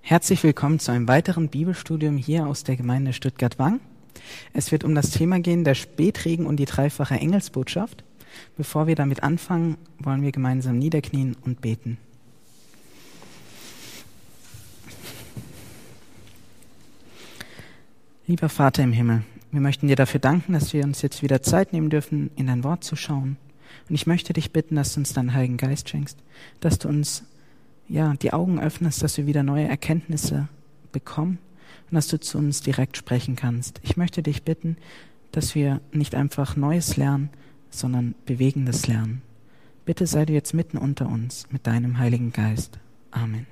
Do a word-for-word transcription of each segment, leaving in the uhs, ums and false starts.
Herzlich willkommen zu einem weiteren Bibelstudium hier aus der Gemeinde Stuttgart-Wang. Es wird um das Thema gehen, der Spätregen und die dreifache Engelsbotschaft. Bevor wir damit anfangen, wollen wir gemeinsam niederknien und beten. Lieber Vater im Himmel, wir möchten dir dafür danken, dass wir uns jetzt wieder Zeit nehmen dürfen, in dein Wort zu schauen. Und ich möchte dich bitten, dass du uns deinen Heiligen Geist schenkst, dass du uns ja, die Augen öffnest, dass wir wieder neue Erkenntnisse bekommen und dass du zu uns direkt sprechen kannst. Ich möchte dich bitten, dass wir nicht einfach Neues lernen, sondern Bewegendes lernen. Bitte sei du jetzt mitten unter uns mit deinem Heiligen Geist. Amen.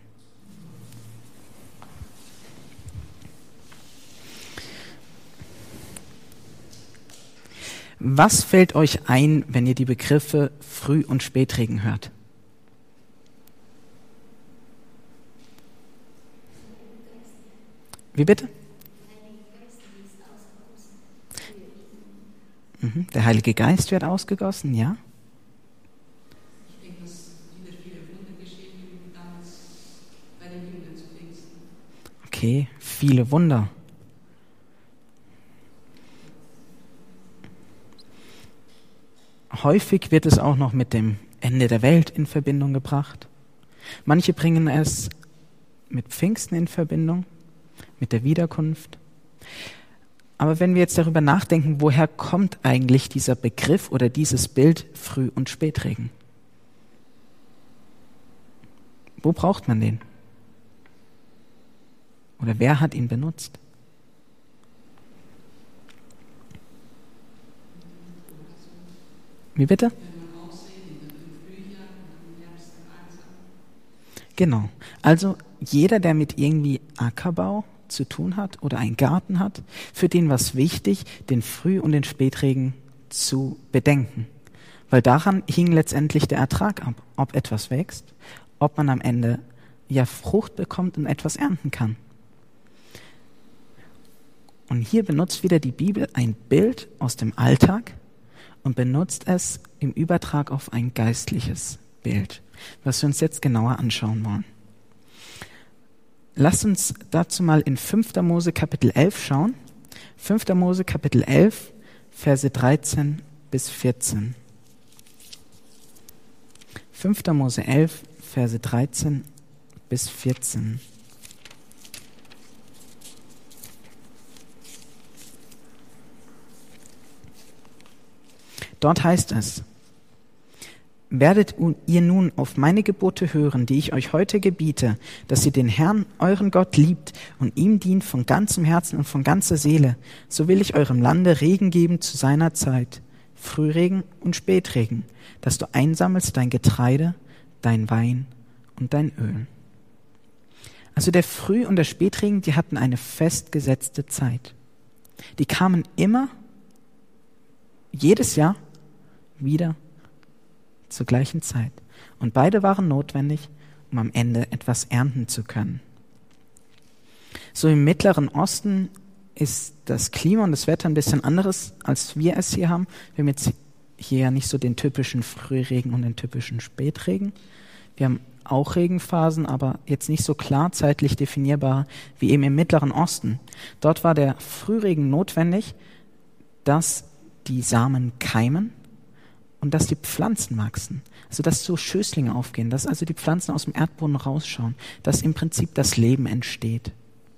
Was fällt euch ein, wenn ihr die Begriffe Früh- und Spätregen hört? Wie bitte? Mhm. Der Heilige Geist wird ausgegossen, ja? Ich denke, dass wieder viele Wunder geschehen, wie damals bei den Jüngern zu Pfingsten. Okay, viele Wunder. Häufig wird es auch noch mit dem Ende der Welt in Verbindung gebracht. Manche bringen es mit Pfingsten in Verbindung, mit der Wiederkunft. Aber wenn wir jetzt darüber nachdenken, woher kommt eigentlich dieser Begriff oder dieses Bild Früh- und Spätregen? Wo braucht man den? Oder wer hat ihn benutzt? Wie bitte? Genau. Also jeder, der mit irgendwie Ackerbau zu tun hat oder einen Garten hat, für den war es wichtig, den Früh- und den Spätregen zu bedenken. Weil daran hing letztendlich der Ertrag ab, ob etwas wächst, ob man am Ende ja Frucht bekommt und etwas ernten kann. Und hier benutzt wieder die Bibel ein Bild aus dem Alltag und benutzt es im Übertrag auf ein geistliches Bild, was wir uns jetzt genauer anschauen wollen. Lasst uns dazu mal in fünfter Mose Kapitel elf schauen. fünfter Mose Kapitel elf, Verse dreizehn bis vierzehn. fünfter Mose elf, Verse dreizehn bis vierzehn. Dort heißt es: Werdet ihr nun auf meine Gebote hören, die ich euch heute gebiete, dass ihr den Herrn, euren Gott, liebt und ihm dient von ganzem Herzen und von ganzer Seele, so will ich eurem Lande Regen geben zu seiner Zeit, Frühregen und Spätregen, dass du einsammelst dein Getreide, dein Wein und dein Öl. Also der Früh- und der Spätregen, die hatten eine festgesetzte Zeit. Die kamen immer, jedes Jahr, wieder zur gleichen Zeit. Und beide waren notwendig, um am Ende etwas ernten zu können. So im Mittleren Osten ist das Klima und das Wetter ein bisschen anderes, als wir es hier haben. Wir haben jetzt hier ja nicht so den typischen Frühregen und den typischen Spätregen. Wir haben auch Regenphasen, aber jetzt nicht so klar zeitlich definierbar wie eben im Mittleren Osten. Dort war der Frühregen notwendig, dass die Samen keimen und dass die Pflanzen wachsen, also dass so Schößlinge aufgehen, dass also die Pflanzen aus dem Erdboden rausschauen, dass im Prinzip das Leben entsteht.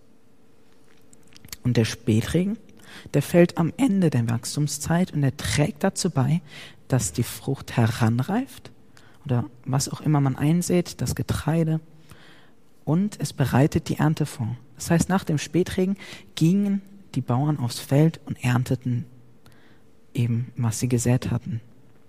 Und der Spätregen, der fällt am Ende der Wachstumszeit und er trägt dazu bei, dass die Frucht heranreift oder was auch immer man einsät, das Getreide, und es bereitet die Ernte vor. Das heißt, nach dem Spätregen gingen die Bauern aufs Feld und ernteten eben, was sie gesät hatten.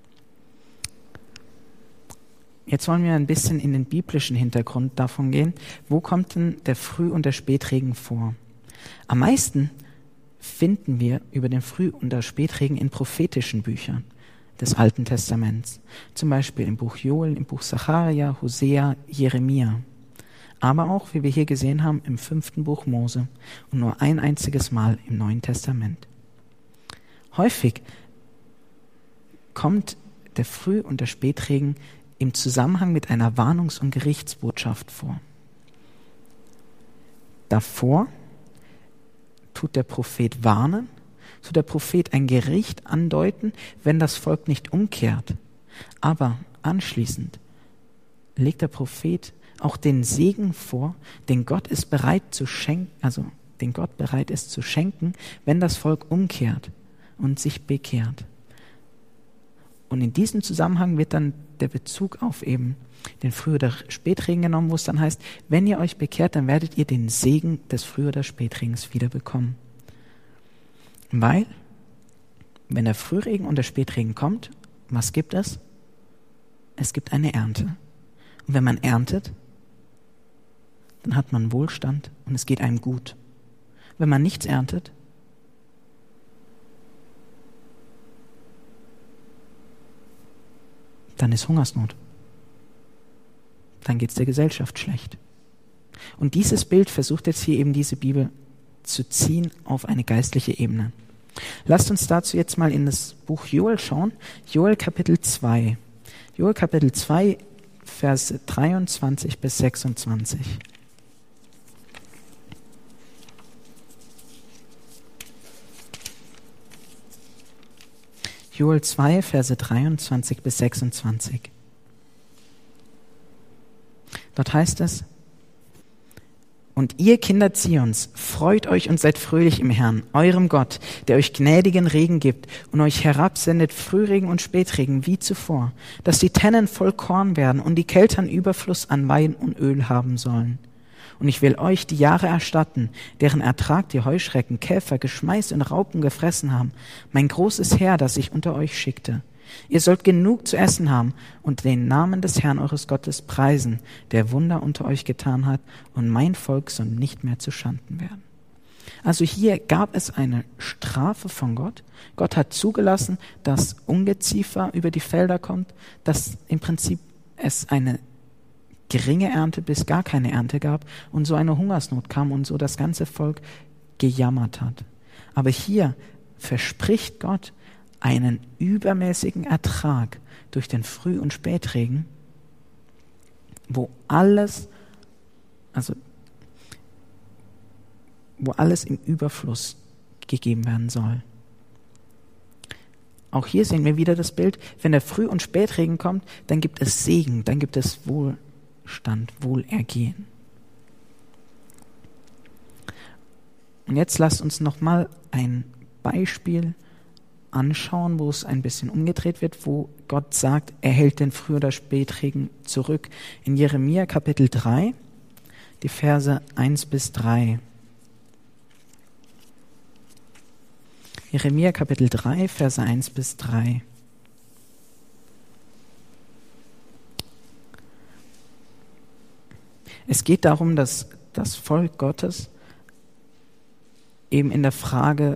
Jetzt wollen wir ein bisschen in den biblischen Hintergrund davon gehen. Wo kommt denn der Früh- und der Spätregen vor? Am meisten finden wir über den Früh- und der Spätregen in prophetischen Büchern des Alten Testaments. Zum Beispiel im Buch Joel, im Buch Sacharja, Hosea, Jeremia. Aber auch, wie wir hier gesehen haben, im fünften Buch Mose und nur ein einziges Mal im Neuen Testament. Häufig kommt der Früh- und der Spätregen im Zusammenhang mit einer Warnungs- und Gerichtsbotschaft vor. Davor tut der Prophet warnen, tut der Prophet ein Gericht andeuten, wenn das Volk nicht umkehrt. Aber anschließend legt der Prophet auch den Segen vor, den Gott ist bereit zu schenken, also den Gott bereit ist zu schenken, wenn das Volk umkehrt und sich bekehrt. Und in diesem Zusammenhang wird dann der Bezug auf eben den Früh- oder Spätregen genommen, wo es dann heißt, wenn ihr euch bekehrt, dann werdet ihr den Segen des Früh- oder Spätregens wieder bekommen. Weil, wenn der Frühregen und der Spätregen kommt, was gibt es? Es gibt eine Ernte. Und wenn man erntet, dann hat man Wohlstand und es geht einem gut. Wenn man nichts erntet, dann ist Hungersnot. Dann geht es der Gesellschaft schlecht. Und dieses Bild versucht jetzt hier eben diese Bibel zu ziehen auf eine geistliche Ebene. Lasst uns dazu jetzt mal in das Buch Joel schauen. Joel Kapitel zwei. Joel Kapitel zwei, Verse dreiundzwanzig bis sechsundzwanzig. Joel zwei, Verse dreiundzwanzig bis sechsundzwanzig. Dort heißt es: Und ihr Kinder Zions, freut euch und seid fröhlich im Herrn, eurem Gott, der euch gnädigen Regen gibt und euch herabsendet Frühregen und Spätregen wie zuvor, dass die Tennen voll Korn werden und die Keltern Überfluss an Wein und Öl haben sollen. Und ich will euch die Jahre erstatten, deren Ertrag die Heuschrecken, Käfer, Geschmeiß und Raupen gefressen haben, mein großes Heer, das ich unter euch schickte. Ihr sollt genug zu essen haben und den Namen des Herrn eures Gottes preisen, der Wunder unter euch getan hat, und mein Volk soll nicht mehr zu Schanden werden. Also hier gab es eine Strafe von Gott. Gott hat zugelassen, dass Ungeziefer über die Felder kommt, dass im Prinzip es eine geringe Ernte bis gar keine Ernte gab und so eine Hungersnot kam und so das ganze Volk gejammert hat. Aber hier verspricht Gott einen übermäßigen Ertrag durch den Früh- und Spätregen, wo alles, also wo alles im Überfluss gegeben werden soll. Auch hier sehen wir wieder das Bild, wenn der Früh- und Spätregen kommt, dann gibt es Segen, dann gibt es Wohlstand, Wohlergehen. Und jetzt lasst uns nochmal ein Beispiel anschauen, wo es ein bisschen umgedreht wird, wo Gott sagt, er hält den Früh- oder Spätregen zurück. In Jeremia Kapitel drei, die Verse eins bis drei. Jeremia Kapitel drei, Verse eins bis drei. Es geht darum, dass das Volk Gottes eben in der Frage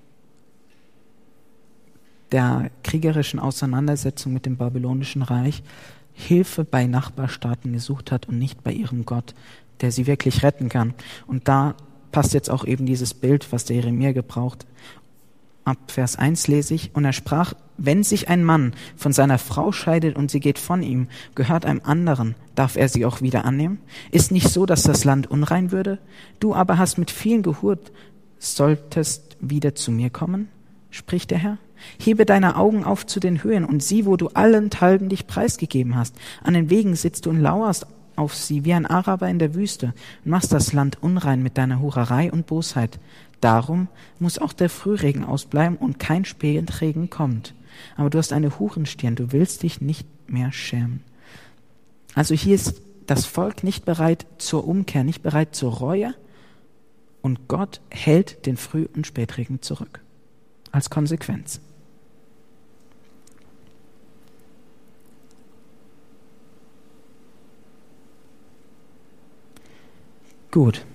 der kriegerischen Auseinandersetzung mit dem babylonischen Reich Hilfe bei Nachbarstaaten gesucht hat und nicht bei ihrem Gott, der sie wirklich retten kann. Und da passt jetzt auch eben dieses Bild, was der Jeremia gebraucht. Ab Vers eins lese ich: Und er sprach, wenn sich ein Mann von seiner Frau scheidet und sie geht von ihm, gehört einem anderen, darf er sie auch wieder annehmen? Ist nicht so, dass das Land unrein würde? Du aber hast mit vielen gehurt, solltest wieder zu mir kommen, spricht der Herr. Hebe deine Augen auf zu den Höhen und sieh, wo du allenthalben dich preisgegeben hast. An den Wegen sitzt du und lauerst auf sie wie ein Araber in der Wüste und machst das Land unrein mit deiner Hurerei und Bosheit. Darum muss auch der Frühregen ausbleiben und kein Spätregen kommt. Aber du hast eine Hurenstirn, du willst dich nicht mehr schämen. Also hier ist das Volk nicht bereit zur Umkehr, nicht bereit zur Reue, und Gott hält den Früh- und Spätregen zurück. Als Konsequenz. Gut.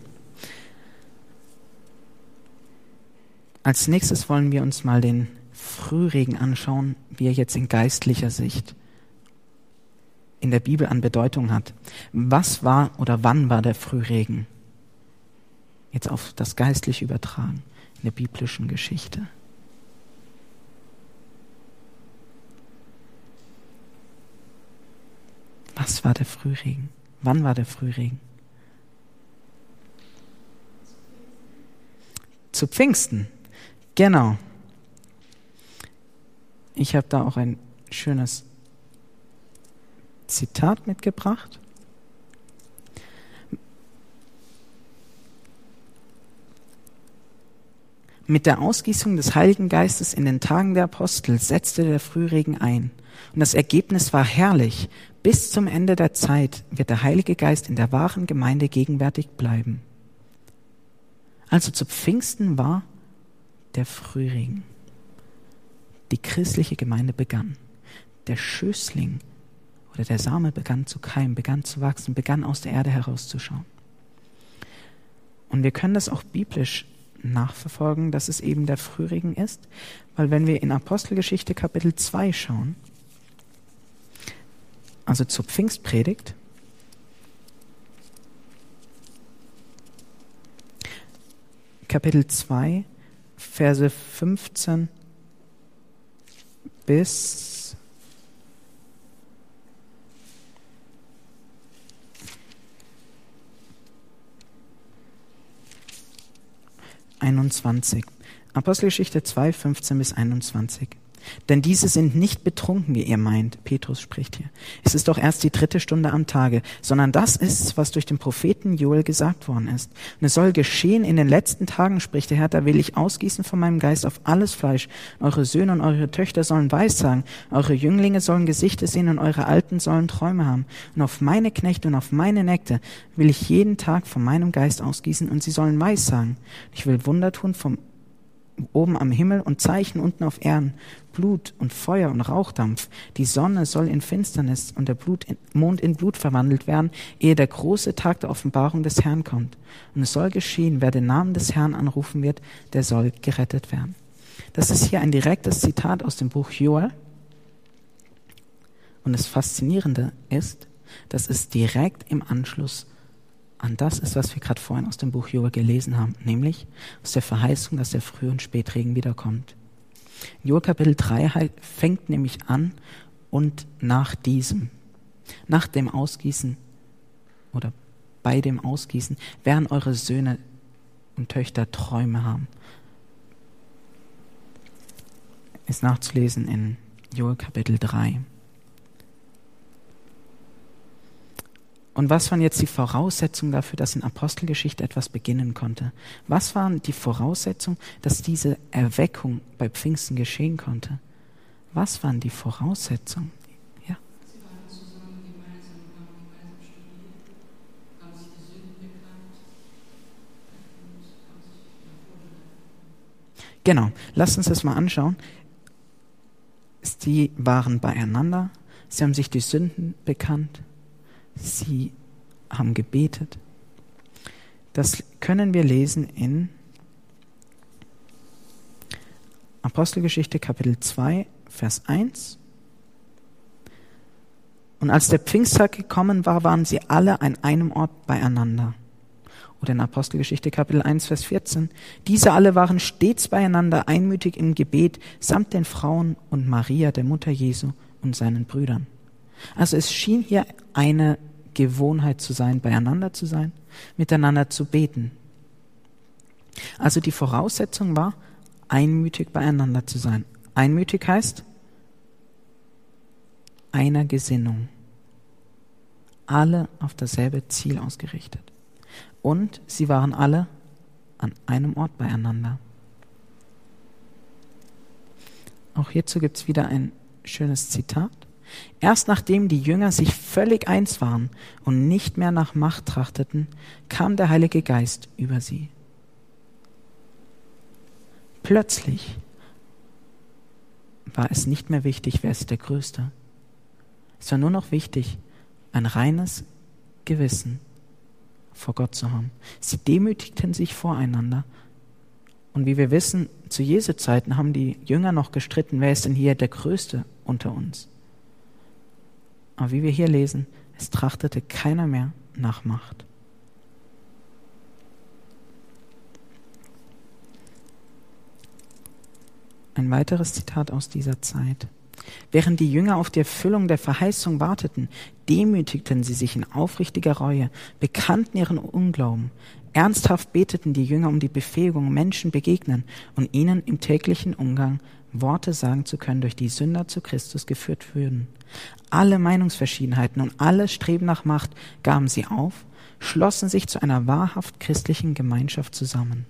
Als nächstes wollen wir uns mal den Frühregen anschauen, wie er jetzt in geistlicher Sicht in der Bibel an Bedeutung hat. Was war oder wann war der Frühregen? Jetzt auf das Geistliche übertragen, in der biblischen Geschichte. Was war der Frühregen? Wann war der Frühregen? zu Pfingsten. Genau. Ich habe da auch ein schönes Zitat mitgebracht. Mit der Ausgießung des Heiligen Geistes in den Tagen der Apostel setzte der Frühregen ein. Und das Ergebnis war herrlich. Bis zum Ende der Zeit wird der Heilige Geist in der wahren Gemeinde gegenwärtig bleiben. Also zu Pfingsten war der Frühregen. Die christliche Gemeinde begann. Der Schößling oder der Same begann zu keimen, begann zu wachsen, begann aus der Erde herauszuschauen. Und wir können das auch biblisch nachverfolgen, dass es eben der Frühregen ist, weil wenn wir in Apostelgeschichte Kapitel zwei schauen, also zur Pfingstpredigt, Kapitel zwei, Verse fünfzehn bis einundzwanzig. Apostelgeschichte zwei, fünfzehn bis einundzwanzig. Denn diese sind nicht betrunken, wie ihr meint. Petrus spricht hier. Es ist doch erst die dritte Stunde am Tage, sondern das ist, was durch den Propheten Joel gesagt worden ist. Und es soll geschehen in den letzten Tagen, spricht der Herr, da will ich ausgießen von meinem Geist auf alles Fleisch. Eure Söhne und eure Töchter sollen Weissagen, eure Jünglinge sollen Gesichter sehen und eure Alten sollen Träume haben. Und auf meine Knechte und auf meine Nägte will ich jeden Tag von meinem Geist ausgießen und sie sollen Weissagen. Ich will Wunder tun vom oben am Himmel und Zeichen unten auf Erden, Blut und Feuer und Rauchdampf. Die Sonne soll in Finsternis und der Blut in, Mond in Blut verwandelt werden, ehe der große Tag der Offenbarung des Herrn kommt. Und es soll geschehen, wer den Namen des Herrn anrufen wird, der soll gerettet werden. Das ist hier ein direktes Zitat aus dem Buch Joel. Und das Faszinierende ist, dass es direkt im Anschluss an das ist, was wir gerade vorhin aus dem Buch Joel gelesen haben, nämlich aus der Verheißung, dass der Früh- und Spätregen wiederkommt. Joel Kapitel drei fängt nämlich an und nach diesem, nach dem Ausgießen oder bei dem Ausgießen werden eure Söhne und Töchter Träume haben. Ist nachzulesen in Joel Kapitel drei. Und was waren jetzt die Voraussetzungen dafür, dass in Apostelgeschichte etwas beginnen konnte? Was waren die Voraussetzungen, dass diese Erweckung bei Pfingsten geschehen konnte? Was waren die Voraussetzungen? Ja. Sie waren zusammen gemeinsam, haben gemeinsam studiert, haben sich die Sünden bekannt und haben sich vorbereitet. Genau, lasst uns das mal anschauen. Sie waren beieinander, sie haben sich die Sünden bekannt. Sie haben gebetet. Das können wir lesen in Apostelgeschichte Kapitel zwei, Vers eins. Und als der Pfingsttag gekommen war, waren sie alle an einem Ort beieinander. Oder in Apostelgeschichte Kapitel eins, Vers vierzehn. Diese alle waren stets beieinander, einmütig im Gebet, samt den Frauen und Maria, der Mutter Jesu, und seinen Brüdern. Also es schien hier eine Gewohnheit zu sein, beieinander zu sein, miteinander zu beten. Also die Voraussetzung war, einmütig beieinander zu sein. Einmütig heißt einer Gesinnung. Alle auf dasselbe Ziel ausgerichtet. Und sie waren alle an einem Ort beieinander. Auch hierzu gibt es wieder ein schönes Zitat. Erst nachdem die Jünger sich völlig eins waren und nicht mehr nach Macht trachteten, kam der Heilige Geist über sie. Plötzlich war es nicht mehr wichtig, wer ist der Größte. Es war nur noch wichtig, ein reines Gewissen vor Gott zu haben. Sie demütigten sich voreinander. Und wie wir wissen, zu Jesu Zeiten haben die Jünger noch gestritten, wer ist denn hier der Größte unter uns? Aber wie wir hier lesen, es trachtete keiner mehr nach Macht. Ein weiteres Zitat aus dieser Zeit. Während die Jünger auf die Erfüllung der Verheißung warteten, demütigten sie sich in aufrichtiger Reue, bekannten ihren Unglauben. Ernsthaft beteten die Jünger um die Befähigung, Menschen begegnen und ihnen im täglichen Umgang Worte sagen zu können, durch die Sünder zu Christus geführt würden. Alle Meinungsverschiedenheiten und alles Streben nach Macht gaben sie auf, schlossen sich zu einer wahrhaft christlichen Gemeinschaft zusammen.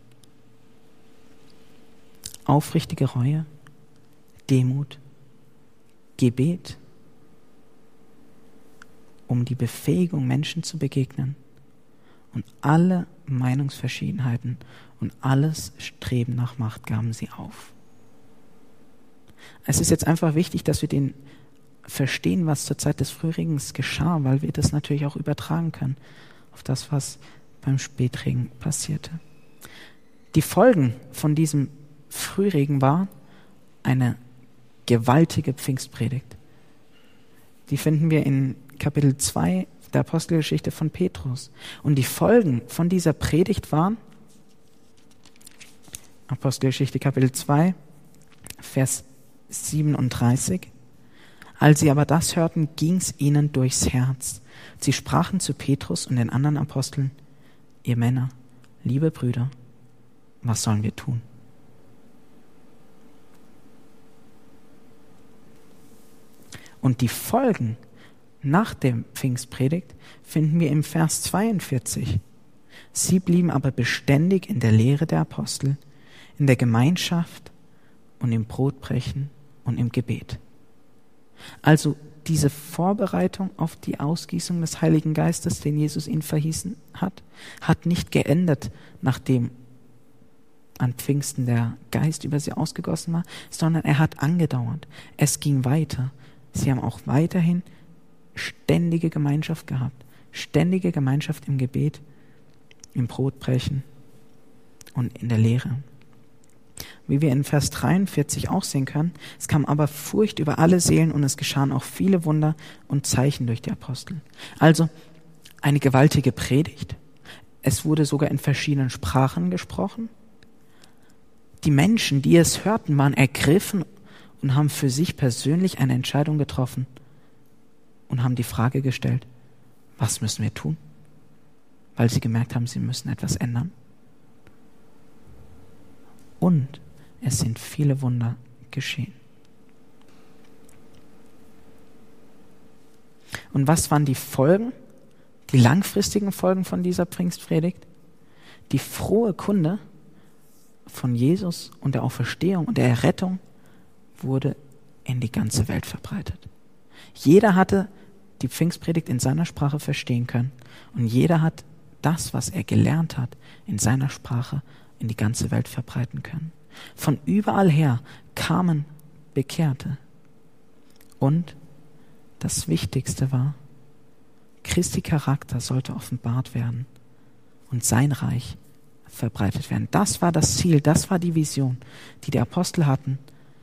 Aufrichtige Reue, Demut, Gebet, um die Befähigung, Menschen zu begegnen, und alle Meinungsverschiedenheiten und alles Streben nach Macht gaben sie auf. Es ist jetzt einfach wichtig, dass wir den verstehen, was zur Zeit des Frühregens geschah, weil wir das natürlich auch übertragen können auf das, was beim Spätregen passierte. Die Folgen von diesem Frühregen war eine gewaltige Pfingstpredigt. Die finden wir in Kapitel zwei der Apostelgeschichte von Petrus. Und die Folgen von dieser Predigt waren, Apostelgeschichte Kapitel zwei, Vers siebenunddreißig. Als sie aber das hörten, ging's ihnen durchs Herz. Sie sprachen zu Petrus und den anderen Aposteln: Ihr Männer, liebe Brüder, was sollen wir tun? Und die Folgen nach der Pfingstpredigt finden wir im Vers zweiundvierzig. Sie blieben aber beständig in der Lehre der Apostel, in der Gemeinschaft und im Brotbrechen und im Gebet. Also diese Vorbereitung auf die Ausgießung des Heiligen Geistes, den Jesus ihnen verheißen hat, hat nicht geendet, nachdem an Pfingsten der Geist über sie ausgegossen war, sondern er hat angedauert. Es ging weiter. Sie haben auch weiterhin ständige Gemeinschaft gehabt. Ständige Gemeinschaft im Gebet, im Brotbrechen und in der Lehre. Wie wir in Vers dreiundvierzig auch sehen können, es kam aber Furcht über alle Seelen und es geschahen auch viele Wunder und Zeichen durch die Apostel. Also eine gewaltige Predigt. Es wurde sogar in verschiedenen Sprachen gesprochen. Die Menschen, die es hörten, waren ergriffen und haben für sich persönlich eine Entscheidung getroffen und haben die Frage gestellt: Was müssen wir tun? Weil sie gemerkt haben, sie müssen etwas ändern. Und es sind viele Wunder geschehen. Und was waren die Folgen, die langfristigen Folgen von dieser Pfingstpredigt? Die frohe Kunde von Jesus und der Auferstehung und der Errettung wurde in die ganze Welt verbreitet. Jeder hatte die Pfingstpredigt in seiner Sprache verstehen können und jeder hat das, was er gelernt hat, in seiner Sprache in die ganze Welt verbreiten können. Von überall her kamen Bekehrte. Und das Wichtigste war, Christi Charakter sollte offenbart werden und sein Reich verbreitet werden. Das war das Ziel, das war die Vision, die die Apostel hatten.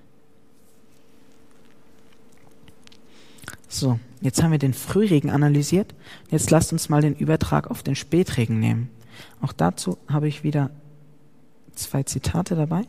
So, jetzt haben wir den Frühregen analysiert. Jetzt lasst uns mal den Übertrag auf den Spätregen nehmen. Auch dazu habe ich wieder zwei Zitate dabei.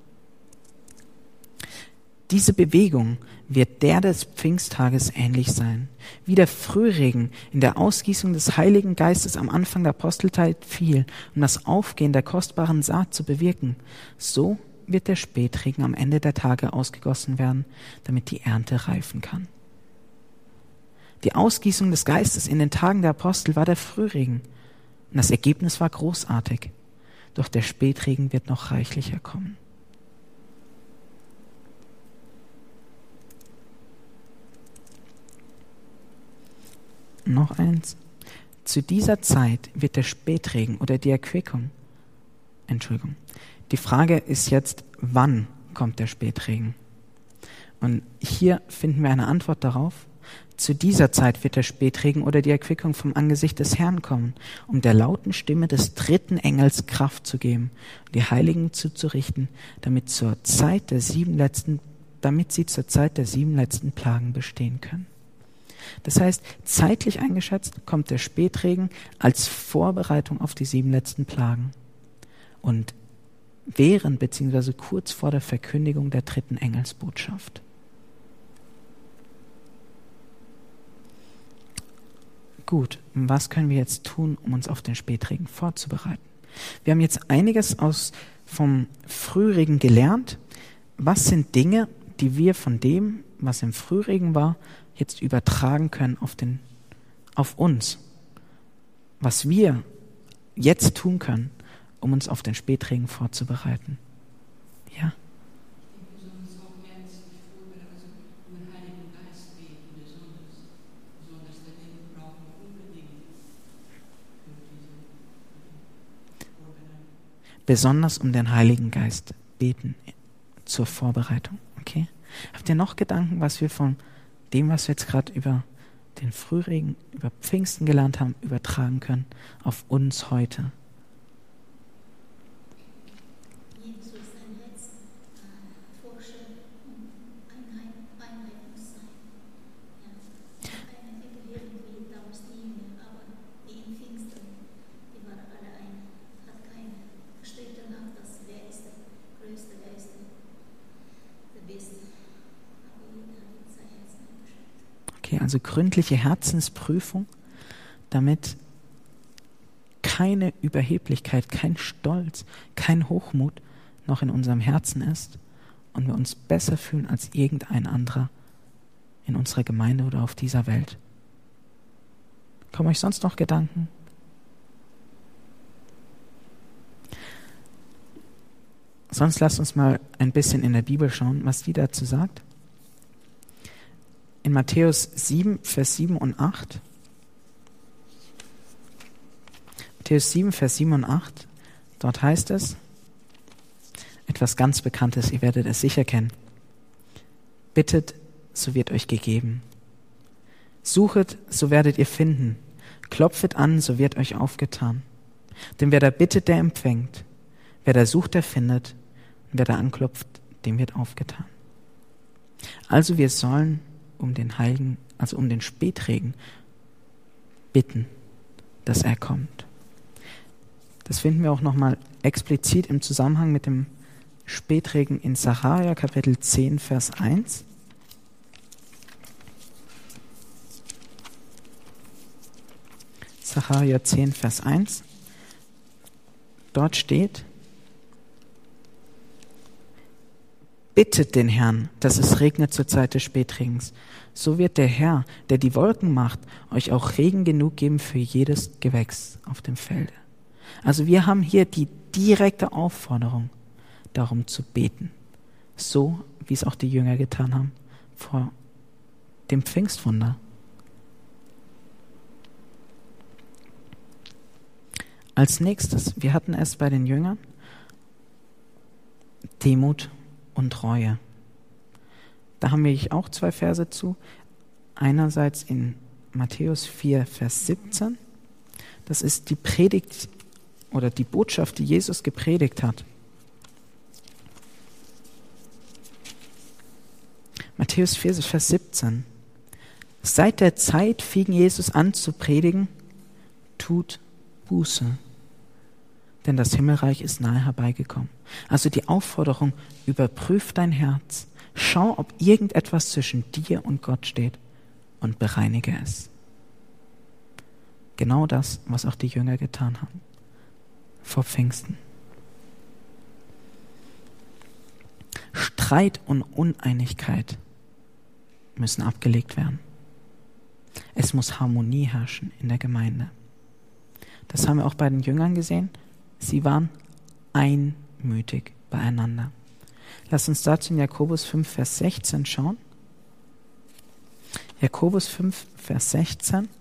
Diese Bewegung wird der des Pfingsttages ähnlich sein. Wie der Frühregen in der Ausgießung des Heiligen Geistes am Anfang der Apostelzeit fiel, um das Aufgehen der kostbaren Saat zu bewirken, so wird der Spätregen am Ende der Tage ausgegossen werden, damit die Ernte reifen kann. Die Ausgießung des Geistes in den Tagen der Apostel war der Frühregen und das Ergebnis war großartig. Doch der Spätregen wird noch reichlicher kommen. Noch eins. Zu dieser Zeit wird der Spätregen oder die Erquickung, Entschuldigung, die Frage ist jetzt, wann kommt der Spätregen? Und hier finden wir eine Antwort darauf. Zu dieser Zeit wird der Spätregen oder die Erquickung vom Angesicht des Herrn kommen, um der lauten Stimme des dritten Engels Kraft zu geben, die Heiligen zuzurichten, damit zur Zeit der sieben letzten, damit sie zur Zeit der sieben letzten Plagen bestehen können. Das heißt, zeitlich eingeschätzt kommt der Spätregen als Vorbereitung auf die sieben letzten Plagen und während bzw. kurz vor der Verkündigung der dritten Engelsbotschaft. Gut, und was können wir jetzt tun, um uns auf den Spätregen vorzubereiten? Wir haben jetzt einiges aus vom Frühregen gelernt. Was sind Dinge, die wir von dem, was im Frühregen war, jetzt übertragen können auf den, auf uns? Was wir jetzt tun können, um uns auf den Spätregen vorzubereiten? Ja? Besonders auch herzlich vorbereitet, also um den Heiligen Geist beten, besonders, besonders den brauchen wir unbedingt für diese Vorbereitung. Besonders um den Heiligen Geist beten zur Vorbereitung. Okay? Habt ihr noch Gedanken, was wir von dem, was wir jetzt gerade über den Frühregen, über Pfingsten gelernt haben, übertragen können auf uns heute? Jesus sein Herz äh, forschen und Einheit, Einheit muss sein. Ja. Eine irgendwie damals die Jünger, aber die in Pfingsten, die waren alle ein, hat keine Streit danach, dass wer ist der Größte, wer ist der, der Beste. Aber jeder hat sein Herz eingeschränkt. Okay, also gründliche Herzensprüfung, damit keine Überheblichkeit, kein Stolz, kein Hochmut noch in unserem Herzen ist und wir uns besser fühlen als irgendein anderer in unserer Gemeinde oder auf dieser Welt. Kommen euch sonst noch Gedanken? Sonst lasst uns mal ein bisschen in der Bibel schauen, was die dazu sagt. In Matthäus sieben, Vers sieben und acht. Matthäus sieben, Vers sieben und acht. Dort heißt es, etwas ganz Bekanntes, ihr werdet es sicher kennen. Bittet, so wird euch gegeben. Suchet, so werdet ihr finden. Klopfet an, so wird euch aufgetan. Denn wer da bittet, der empfängt. Wer da sucht, der findet. Und wer da anklopft, dem wird aufgetan. Also wir sollen um den Heiligen, also um den Spätregen bitten, dass er kommt. Das finden wir auch nochmal explizit im Zusammenhang mit dem Spätregen in Sacharja, Kapitel zehn, Vers eins. Sacharja zehn, Vers eins. Dort steht, bittet den Herrn, dass es regnet zur Zeit des Spätregens. So wird der Herr, der die Wolken macht, euch auch Regen genug geben für jedes Gewächs auf dem Felde. Also wir haben hier die direkte Aufforderung, darum zu beten. So, wie es auch die Jünger getan haben, vor dem Pfingstwunder. Als nächstes, wir hatten es bei den Jüngern, Demut und Reue. Da haben wir auch zwei Verse zu. Einerseits in Matthäus vier, Vers siebzehn. Das ist die Predigt oder die Botschaft, die Jesus gepredigt hat. Matthäus vier, Vers siebzehn. Seit der Zeit fing Jesus an zu predigen, tut Buße, denn das Himmelreich ist nahe herbeigekommen. Also die Aufforderung, überprüf dein Herz, schau, ob irgendetwas zwischen dir und Gott steht und bereinige es. Genau das, was auch die Jünger getan haben vor Pfingsten. Streit und Uneinigkeit müssen abgelegt werden. Es muss Harmonie herrschen in der Gemeinde. Das haben wir auch bei den Jüngern gesehen. Sie waren einmütig beieinander. Lass uns dazu in Jakobus fünf, Vers sechzehn schauen. Jakobus fünf, Vers sechzehn.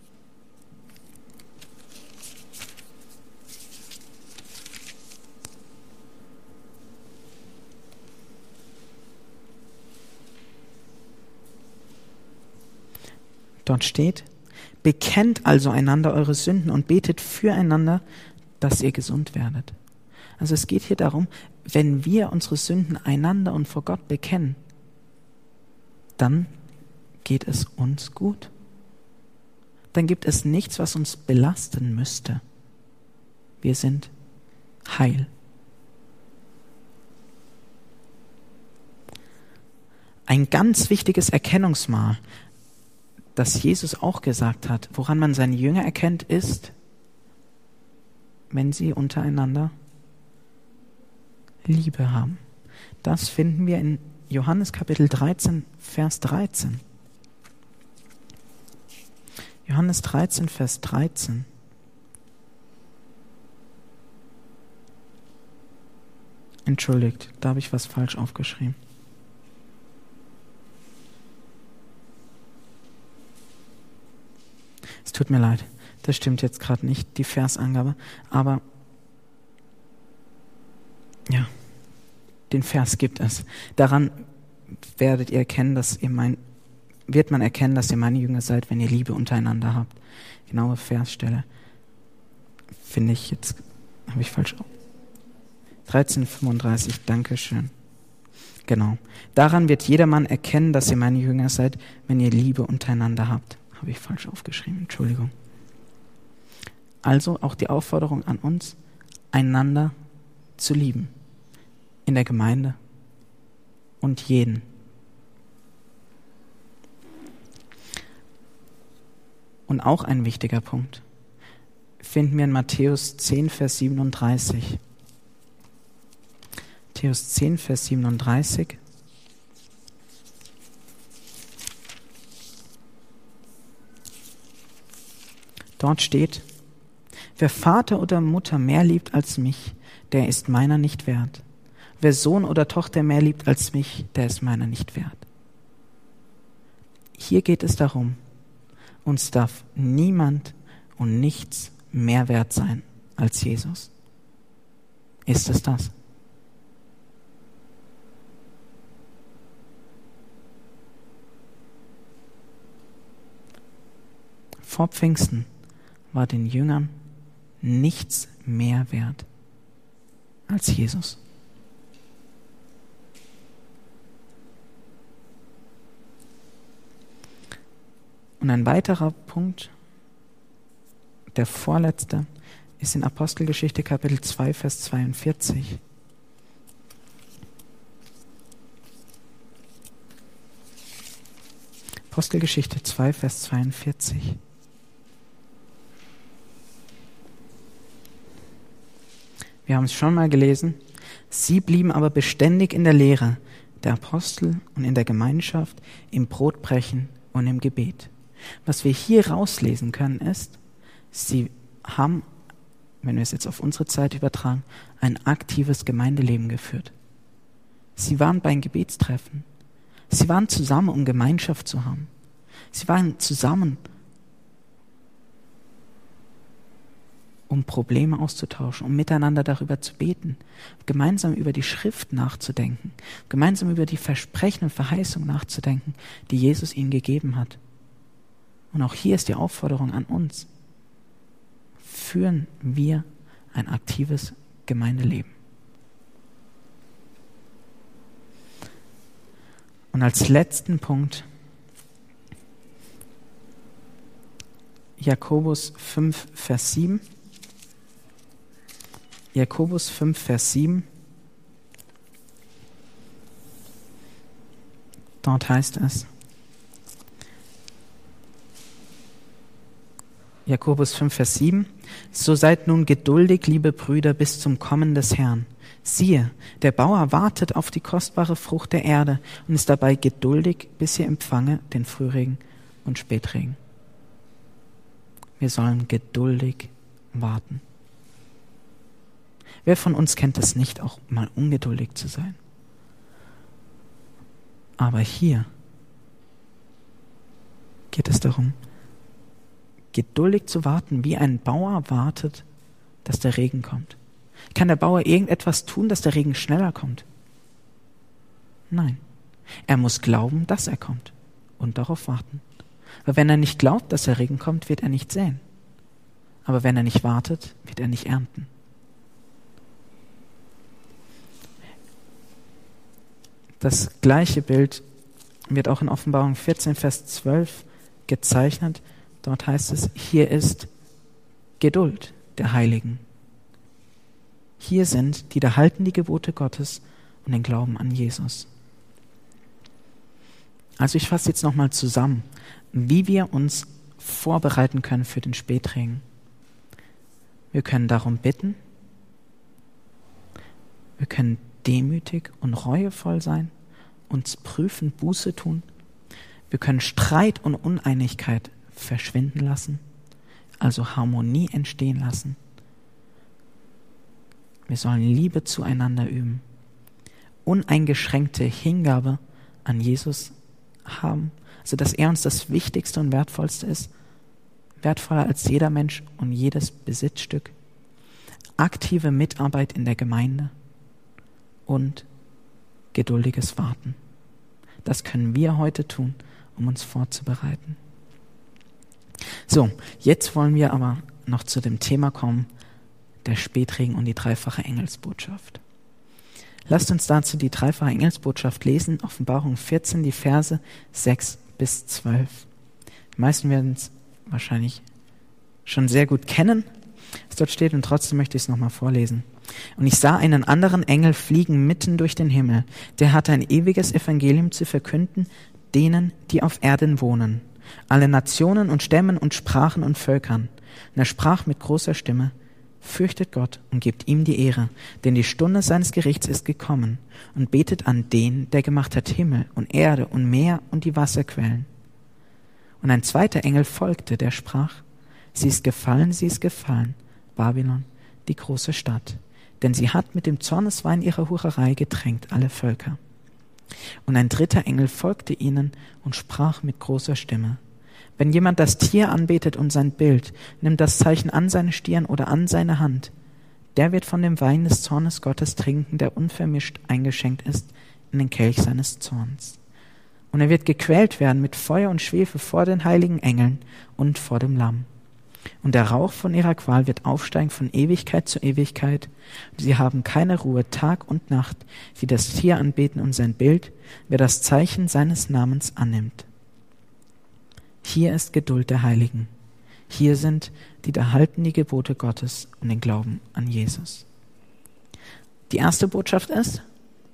Dort steht, bekennt also einander eure Sünden und betet füreinander, dass ihr gesund werdet. Also es geht hier darum, wenn wir unsere Sünden einander und vor Gott bekennen, dann geht es uns gut. Dann gibt es nichts, was uns belasten müsste. Wir sind heil. Ein ganz wichtiges Erkennungsmal das Jesus auch gesagt hat. Woran man seine Jünger erkennt, ist, wenn sie untereinander Liebe haben. Das finden wir in Johannes Kapitel dreizehn, Vers dreizehn. Johannes dreizehn, Vers dreizehn. Entschuldigt, da habe ich was falsch aufgeschrieben. Es tut mir leid, das stimmt jetzt gerade nicht, die Versangabe, aber ja, den Vers gibt es. Daran werdet ihr erkennen, dass ihr mein, wird man erkennen, dass ihr meine Jünger seid, wenn ihr Liebe untereinander habt. Genaue Versstelle finde ich jetzt, habe ich falsch auf. dreizehn fünfunddreißig, danke schön. Genau. Daran wird jedermann erkennen, dass ihr meine Jünger seid, wenn ihr Liebe untereinander habt. Habe ich falsch aufgeschrieben, Entschuldigung. Also auch die Aufforderung an uns, einander zu lieben. In der Gemeinde und jeden. Und auch ein wichtiger Punkt finden wir in Matthäus zehn, Vers siebenunddreißig. Matthäus zehn, Vers siebenunddreißig. Dort steht: Wer Vater oder Mutter mehr liebt als mich, der ist meiner nicht wert. Wer Sohn oder Tochter mehr liebt als mich, der ist meiner nicht wert. Hier geht es darum, uns darf niemand und nichts mehr wert sein als Jesus. Ist es das? Vor Pfingsten war den Jüngern nichts mehr wert als Jesus. Und ein weiterer Punkt, der vorletzte, ist in Apostelgeschichte Kapitel zwei, Vers zweiundvierzig. Apostelgeschichte zwei, Vers zweiundvierzig. Wir haben es schon mal gelesen. Sie blieben aber beständig in der Lehre der Apostel und in der Gemeinschaft, im Brotbrechen und im Gebet. Was wir hier rauslesen können ist, sie haben, wenn wir es jetzt auf unsere Zeit übertragen, ein aktives Gemeindeleben geführt. Sie waren bei Gebetstreffen. Sie waren zusammen, um Gemeinschaft zu haben. Sie waren zusammen, um Probleme auszutauschen, um miteinander darüber zu beten, gemeinsam über die Schrift nachzudenken, gemeinsam über die Versprechen und Verheißungen nachzudenken, die Jesus ihnen gegeben hat. Und auch hier ist die Aufforderung an uns: Führen wir ein aktives Gemeindeleben. Und als letzten Punkt Jakobus fünf, Vers sieben. Jakobus fünf, Vers sieben. Dort heißt es, Jakobus fünf, Vers sieben, so seid nun geduldig, liebe Brüder, bis zum Kommen des Herrn. Siehe, der Bauer wartet auf die kostbare Frucht der Erde und ist dabei geduldig, bis er empfange den Frühregen und Spätregen. Wir sollen geduldig warten. Wer von uns kennt es nicht, auch mal ungeduldig zu sein? Aber hier geht es darum, geduldig zu warten, wie ein Bauer wartet, dass der Regen kommt. Kann der Bauer irgendetwas tun, dass der Regen schneller kommt? Nein. Er muss glauben, dass er kommt und darauf warten. Weil wenn er nicht glaubt, dass der Regen kommt, wird er nicht säen. Aber wenn er nicht wartet, wird er nicht ernten. Das gleiche Bild wird auch in Offenbarung vierzehn, Vers zwölf gezeichnet. Dort heißt es, hier ist Geduld der Heiligen. Hier sind die, da halten die Gebote Gottes und den Glauben an Jesus. Also ich fasse jetzt nochmal zusammen. wie wir uns vorbereiten können für den Spätregen. Wir können darum bitten. Wir können demütig und reuevoll sein, uns prüfen, Buße tun. Wir können Streit und Uneinigkeit verschwinden lassen, also Harmonie entstehen lassen. Wir sollen Liebe zueinander üben, uneingeschränkte Hingabe an Jesus haben, also dass er uns das Wichtigste und Wertvollste ist, wertvoller als jeder Mensch und jedes Besitzstück, aktive Mitarbeit in der Gemeinde und geduldiges Warten. Das können wir heute tun, um uns vorzubereiten. So, jetzt wollen wir aber noch zu dem Thema kommen, der Spätregen und die dreifache Engelsbotschaft. Lasst uns dazu die dreifache Engelsbotschaft lesen, Offenbarung vierzehn, die Verse sechs bis zwölf. Die meisten werden es wahrscheinlich schon sehr gut kennen, was dort steht, und trotzdem möchte ich es nochmal vorlesen. Und ich sah einen anderen Engel fliegen mitten durch den Himmel. Der hatte ein ewiges Evangelium zu verkünden, denen, die auf Erden wohnen, alle Nationen und Stämmen und Sprachen und Völkern. Und er sprach mit großer Stimme: Fürchtet Gott und gebt ihm die Ehre, denn die Stunde seines Gerichts ist gekommen, und betet an den, der gemacht hat Himmel und Erde und Meer und die Wasserquellen. Und ein zweiter Engel folgte, der sprach: Sie ist gefallen, sie ist gefallen, Babylon, die große Stadt, denn sie hat mit dem Zorneswein ihrer Hurerei getränkt alle Völker. Und ein dritter Engel folgte ihnen und sprach mit großer Stimme: Wenn jemand das Tier anbetet und sein Bild, nimmt das Zeichen an seine Stirn oder an seine Hand, der wird von dem Wein des Zornes Gottes trinken, der unvermischt eingeschenkt ist in den Kelch seines Zorns. Und er wird gequält werden mit Feuer und Schwefel vor den heiligen Engeln und vor dem Lamm. Und der Rauch von ihrer Qual wird aufsteigen von Ewigkeit zu Ewigkeit. Und sie haben keine Ruhe Tag und Nacht, die das Tier anbeten und sein Bild, wer das Zeichen seines Namens annimmt. Hier ist Geduld der Heiligen. Hier sind, die da halten die Gebote Gottes und den Glauben an Jesus. Die erste Botschaft ist: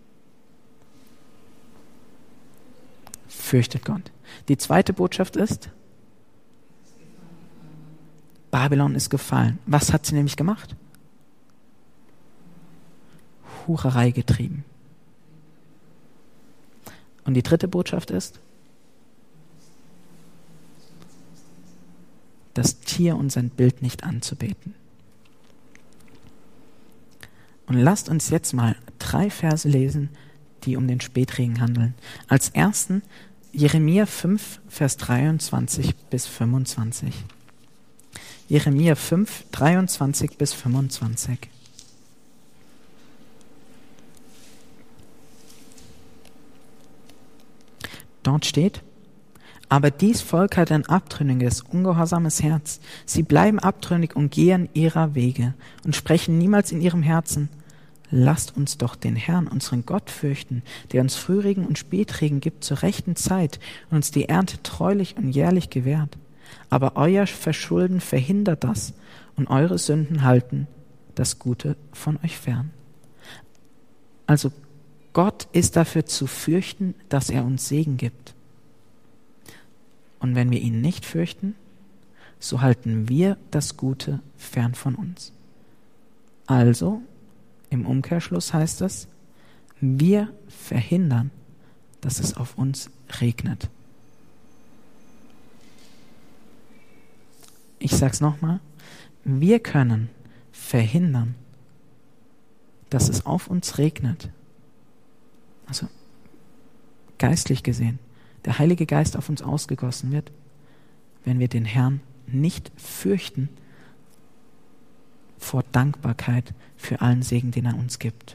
Fürchtet Gott. Die zweite Botschaft ist: Babylon ist gefallen. Was hat sie nämlich gemacht? Hurerei getrieben. Und die dritte Botschaft ist: das Tier und sein Bild nicht anzubeten. Und lasst uns jetzt mal drei Verse lesen, die um den Spätregen handeln. Als ersten Jeremia fünf, Vers dreiundzwanzig bis fünfundzwanzig. Jeremia fünf, dreiundzwanzig bis fünfundzwanzig. Dort steht: Aber dies Volk hat ein abtrünniges, ungehorsames Herz. Sie bleiben abtrünnig und gehen ihrer Wege und sprechen niemals in ihrem Herzen: Lasst uns doch den Herrn, unseren Gott, fürchten, der uns Frühregen und Spätregen gibt zur rechten Zeit und uns die Ernte treulich und jährlich gewährt. Aber euer Verschulden verhindert das und eure Sünden halten das Gute von euch fern. Also Gott ist dafür zu fürchten, dass er uns Segen gibt. Und wenn wir ihn nicht fürchten, so halten wir das Gute fern von uns. Also, im Umkehrschluss heißt es, wir verhindern, dass es auf uns regnet. Ich sag's nochmal, wir können verhindern, dass es auf uns regnet. Also, geistlich gesehen, der Heilige Geist auf uns ausgegossen wird, wenn wir den Herrn nicht fürchten vor Dankbarkeit für allen Segen, den er uns gibt.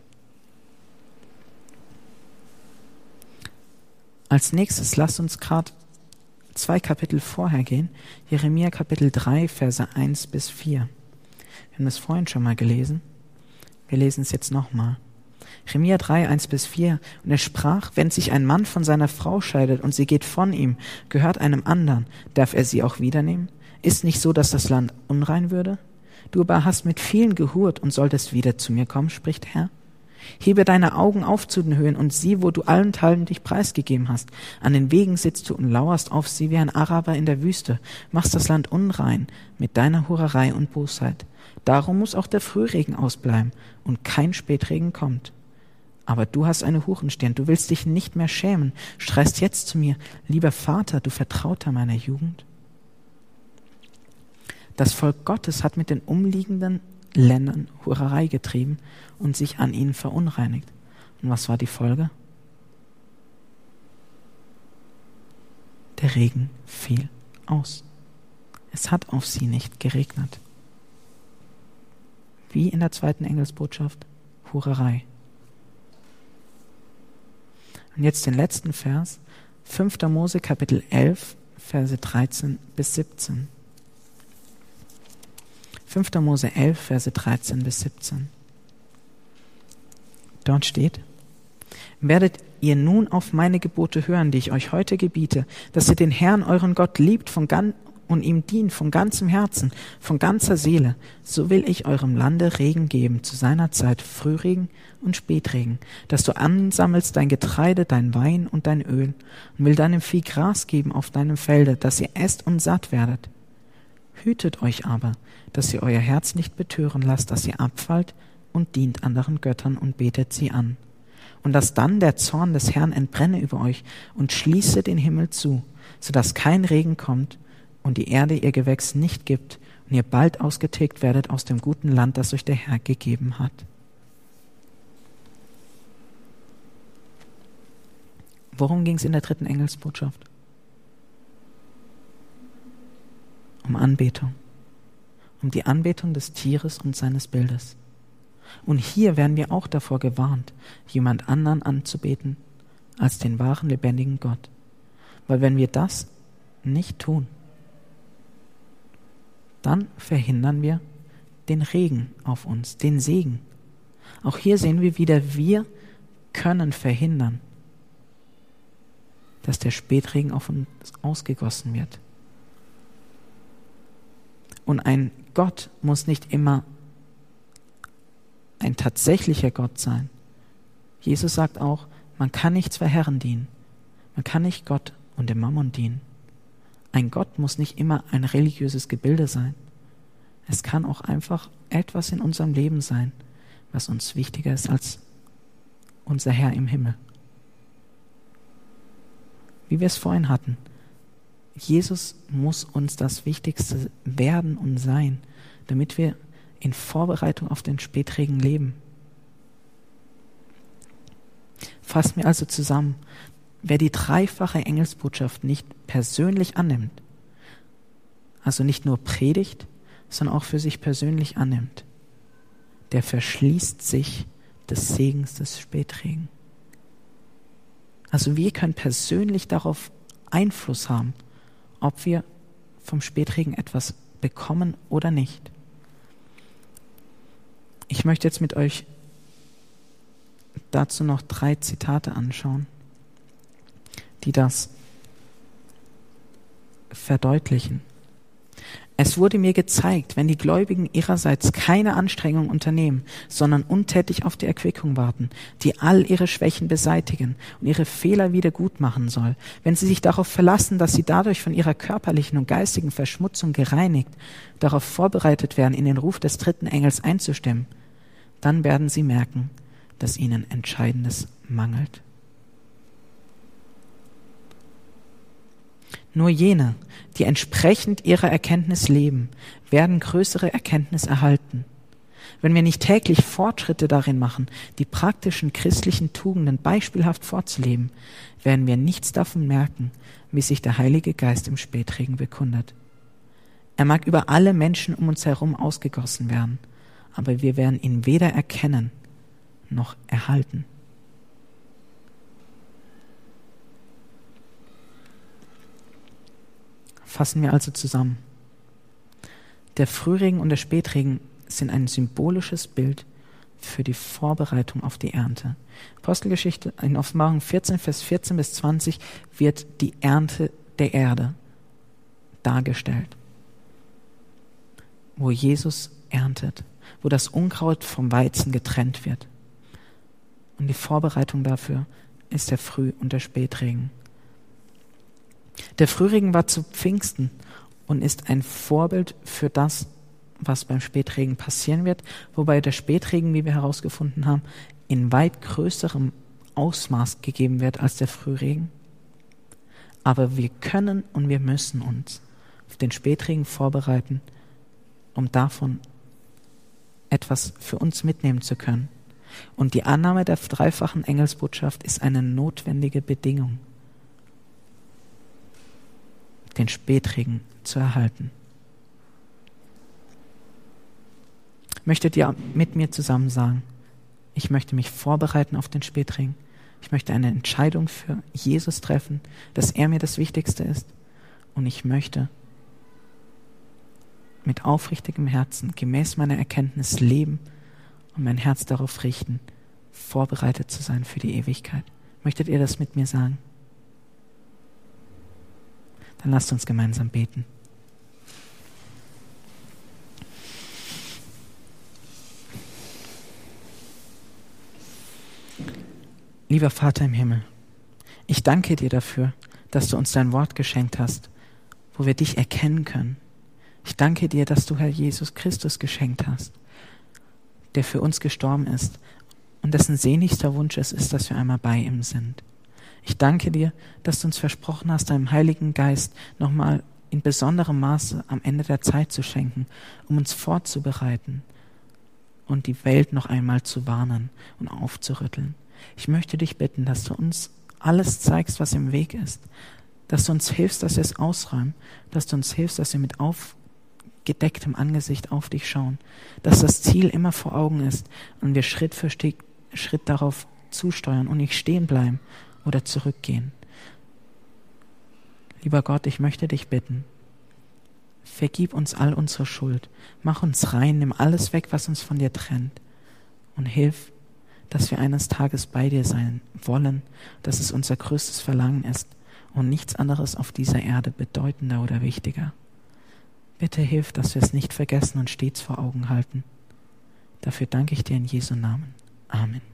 Als nächstes lasst uns gerade zwei Kapitel vorher gehen, Jeremia Kapitel drei, Verse eins bis vier. Wir haben das vorhin schon mal gelesen, wir lesen es jetzt nochmal. Jeremia drei, eins bis vier. Und er sprach: Wenn sich ein Mann von seiner Frau scheidet und sie geht von ihm, gehört einem anderen, darf er sie auch wiedernehmen? Ist nicht so, dass das Land unrein würde? Du aber hast mit vielen gehurt und solltest wieder zu mir kommen, spricht Herr. Hebe deine Augen auf zu den Höhen und sieh, wo du allenthalben dich preisgegeben hast. An den Wegen sitzt du und lauerst auf sie wie ein Araber in der Wüste, machst das Land unrein mit deiner Hurerei und Bosheit. Darum muss auch der Frühregen ausbleiben und kein Spätregen kommt. Aber du hast eine Hurenstirn, du willst dich nicht mehr schämen, schreist jetzt zu mir, lieber Vater, du Vertrauter meiner Jugend. Das Volk Gottes hat mit den umliegenden Ländern Hurerei getrieben und sich an ihnen verunreinigt. Und was war die Folge? Der Regen fiel aus. Es hat auf sie nicht geregnet. Wie in der zweiten Engelsbotschaft, Hurerei. Und jetzt den letzten Vers, fünfter Mose Kapitel elf, Verse dreizehn bis siebzehn. fünfter Mose elf, Verse dreizehn bis siebzehn. Dort steht: Werdet ihr nun auf meine Gebote hören, die ich euch heute gebiete, dass ihr den Herrn, euren Gott, liebt von gan- und ihm dient von ganzem Herzen, von ganzer Seele, so will ich eurem Lande Regen geben, zu seiner Zeit Frühregen und Spätregen, dass du ansammelst dein Getreide, dein Wein und dein Öl, und will deinem Vieh Gras geben auf deinem Felde, dass ihr esst und satt werdet. Hütet euch aber, dass ihr euer Herz nicht betören lasst, dass ihr abfallt und dient anderen Göttern und betet sie an. Und dass dann der Zorn des Herrn entbrenne über euch und schließe den Himmel zu, so dass kein Regen kommt und die Erde ihr Gewächs nicht gibt und ihr bald ausgetilgt werdet aus dem guten Land, das euch der Herr gegeben hat. Worum ging es in der dritten Engelsbotschaft? Um Anbetung. Um die Anbetung des Tieres und seines Bildes. Und hier werden wir auch davor gewarnt, jemand anderen anzubeten als den wahren, lebendigen Gott. Weil wenn wir das nicht tun, dann verhindern wir den Regen auf uns, den Segen. Auch hier sehen wir wieder, wir können verhindern, dass der Spätregen auf uns ausgegossen wird. Und ein Gott muss nicht immer ein tatsächlicher Gott sein. Jesus sagt auch, man kann nicht zwei Herren dienen. Man kann nicht Gott und dem Mammon dienen. Ein Gott muss nicht immer ein religiöses Gebilde sein. Es kann auch einfach etwas in unserem Leben sein, was uns wichtiger ist als unser Herr im Himmel. Wie wir es vorhin hatten, Jesus muss uns das Wichtigste werden und sein, damit wir in Vorbereitung auf den Spätregen leben. Fassen wir also zusammen, wer die dreifache Engelsbotschaft nicht persönlich annimmt, also nicht nur predigt, sondern auch für sich persönlich annimmt, der verschließt sich des Segens des Spätregen. Also wir können persönlich darauf Einfluss haben, ob wir vom Spätregen etwas bekommen oder nicht. Ich möchte jetzt mit euch dazu noch drei Zitate anschauen, die das verdeutlichen. Es wurde mir gezeigt, wenn die Gläubigen ihrerseits keine Anstrengung unternehmen, sondern untätig auf die Erquickung warten, die all ihre Schwächen beseitigen und ihre Fehler wieder gut machen soll, wenn sie sich darauf verlassen, dass sie dadurch von ihrer körperlichen und geistigen Verschmutzung gereinigt, darauf vorbereitet werden, in den Ruf des dritten Engels einzustimmen, dann werden sie merken, dass ihnen Entscheidendes mangelt. Nur jene, die entsprechend ihrer Erkenntnis leben, werden größere Erkenntnis erhalten. Wenn wir nicht täglich Fortschritte darin machen, die praktischen christlichen Tugenden beispielhaft vorzuleben, werden wir nichts davon merken, wie sich der Heilige Geist im Spätregen bekundet. Er mag über alle Menschen um uns herum ausgegossen werden, aber wir werden ihn weder erkennen noch erhalten. Fassen wir also zusammen. Der Frühregen und der Spätregen sind ein symbolisches Bild für die Vorbereitung auf die Ernte. Apostelgeschichte in Offenbarung vierzehn, Vers vierzehn bis zwanzig wird die Ernte der Erde dargestellt, wo Jesus erntet, wo das Unkraut vom Weizen getrennt wird. Und die Vorbereitung dafür ist der Früh- und der Spätregen. Der Frühregen war zu Pfingsten und ist ein Vorbild für das, was beim Spätregen passieren wird, wobei der Spätregen, wie wir herausgefunden haben, in weit größerem Ausmaß gegeben wird als der Frühregen. Aber wir können und wir müssen uns auf den Spätregen vorbereiten, um davon etwas für uns mitnehmen zu können. Und die Annahme der dreifachen Engelsbotschaft ist eine notwendige Bedingung, den Spätregen zu erhalten. Möchtet ihr mit mir zusammen sagen, ich möchte mich vorbereiten auf den Spätregen, ich möchte eine Entscheidung für Jesus treffen, dass er mir das Wichtigste ist, und ich möchte mit aufrichtigem Herzen, gemäß meiner Erkenntnis leben und mein Herz darauf richten, vorbereitet zu sein für die Ewigkeit. Möchtet ihr das mit mir sagen? Dann lasst uns gemeinsam beten. Lieber Vater im Himmel, ich danke dir dafür, dass du uns dein Wort geschenkt hast, wo wir dich erkennen können. Ich danke dir, dass du Herr Jesus Christus geschenkt hast, der für uns gestorben ist und dessen sehnlichster Wunsch es ist, dass wir einmal bei ihm sind. Ich danke dir, dass du uns versprochen hast, deinem Heiligen Geist nochmal in besonderem Maße am Ende der Zeit zu schenken, um uns vorzubereiten und die Welt noch einmal zu warnen und aufzurütteln. Ich möchte dich bitten, dass du uns alles zeigst, was im Weg ist, dass du uns hilfst, dass wir es ausräumen, dass du uns hilfst, dass wir mit aufgedecktem Angesicht auf dich schauen, dass das Ziel immer vor Augen ist und wir Schritt für Schritt darauf zusteuern und nicht stehen bleiben oder zurückgehen. Lieber Gott, ich möchte dich bitten, vergib uns all unsere Schuld, mach uns rein, nimm alles weg, was uns von dir trennt und hilf, dass wir eines Tages bei dir sein wollen, dass es unser größtes Verlangen ist und nichts anderes auf dieser Erde bedeutender oder wichtiger. Bitte hilf, dass wir es nicht vergessen und stets vor Augen halten. Dafür danke ich dir in Jesu Namen. Amen.